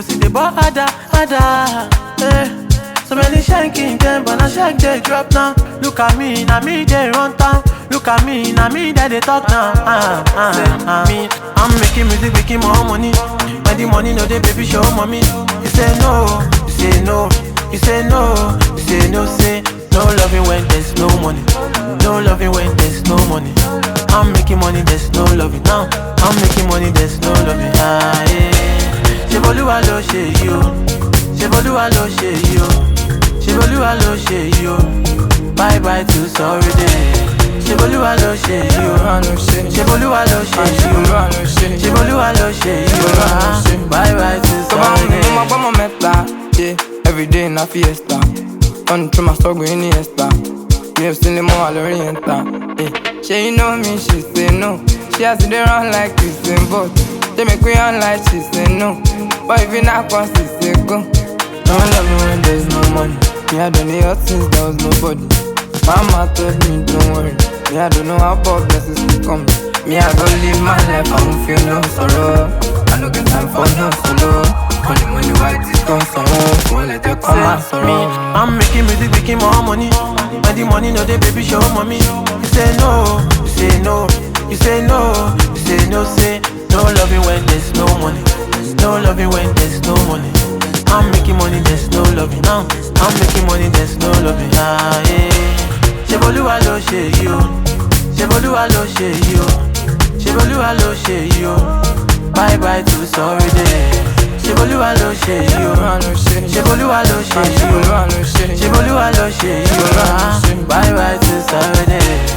See the ball ada, eh. So many shanking them, but I shake they drop now. Look at me, now me they run town. Look at me, now me that they talk now. Me, I'm making music, making more money. When the money no they baby show mommy. You say no, you say no, you say no, you say no, say no loving when there's no money. No loving when there's no money. I'm making money, there's no loving now. I'm making money, there's no loving. Ṣé Bolúwa ló ṣe yìí o? Ṣé Bolúwa ló ṣe yìí o? Ṣé Bolúwa ló ṣe yìí o? Bye bye to sorry day. Ṣé Bolúwa ló ṣe yìí o? Ṣé Bolúwa ló ṣe yìí o? Ṣé Bolúwa ló ṣe yìí o? Bye bye to sorry day. Mo gbọ́ mọ mẹ́ta, yeah, everyday na fiesta. Run through my struggle in the esta. Me have seen them all oriental. She you know me, she say no. She has to dey run like Usain Bolt. They make me on like she say no. But if you not cross, she say go. No one love me when there's no money. Me I done the hurt since there was nobody. Mama told me don't worry. Me I don't know how about blessings will come. Me I go live my life, I won't feel no sorrow. I no get time for no solo. Money white is gone, so won't let you come and sorrow. I'm making music, making more money. When the money no they baby show mommy. You say no, you say no, you say no, you say no, say no loving when there's no money. No loving when there's no money. I'm making money, there's no loving now. I'm making money, there's no loving. Ṣé Bolúwa ló ṣe yìí o? Ṣé Bolúwa ló ṣe yìí o? Ṣé Bolúwa ló ṣe yìí o? Bye bye to sorry day. Ṣé Bolúwa ló ṣe yìí o? Ṣé Bolúwa ló ṣe yìí o? Ṣé Bolúwa ló ṣe yìí o? Bye bye to sorry day.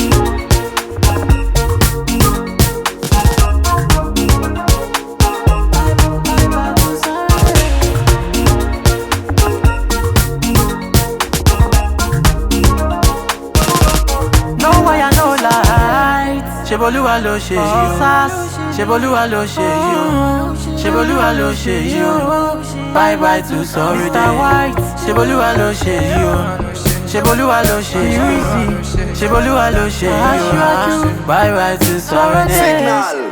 Ṣé Bolúwa ló ṣe yìí o? Ṣé Bolúwa ló ṣe yìí o? Ṣé Bolúwa ló ṣe yìí o? Bye bye to sorry day. Ṣé Bolúwa ló ṣe yìí o? Ṣé Bolúwa ló ṣe yìí o? Ṣé Bolúwa ló ṣe yìí o? Bye bye to sorry day.